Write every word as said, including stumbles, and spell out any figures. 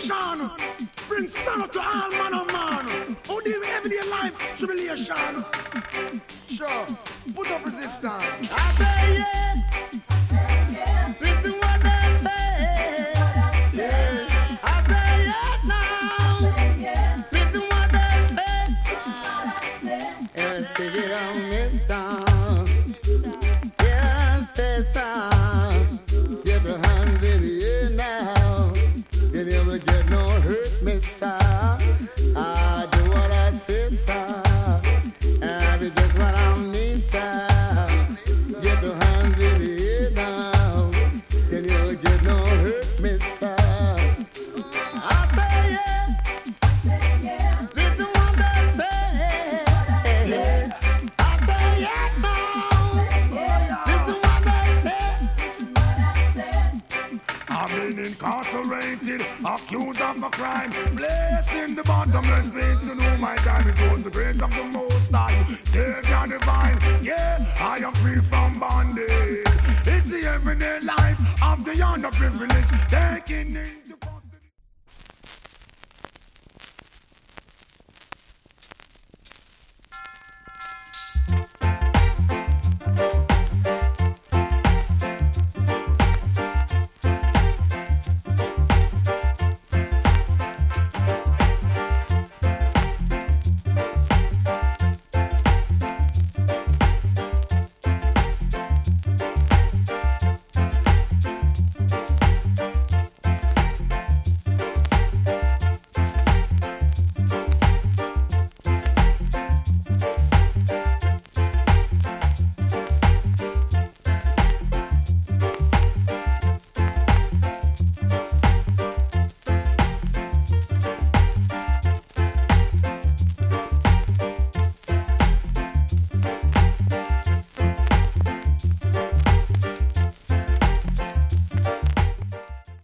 salvation. Bring sorrow to all man and man. Who deal with everyday life tribulation. Sure, put up resistance. I say yeah. I say yeah. Listen what they say. Yeah. I say yeah now. I say yeah. Listen what they say. Listen what I say. And take it on this down. Yeah, stay sound. Get your hands in the air now. You never get no hurt, mister. I do what I say, sir. And it's just what I mean, sir. Get your hands in the air now. You never get no hurt, mister. I say yeah. I say yeah. Listen what they say. Yeah. I say yeah now. Listen what they say. Listen what I say. I've been incarcerated, accused of a crime, blessed in the bottomless pit to know my time. It was the grace of the Most High, Savior divine. Yeah, I am free from bondage. It's the everyday life of the underprivileged.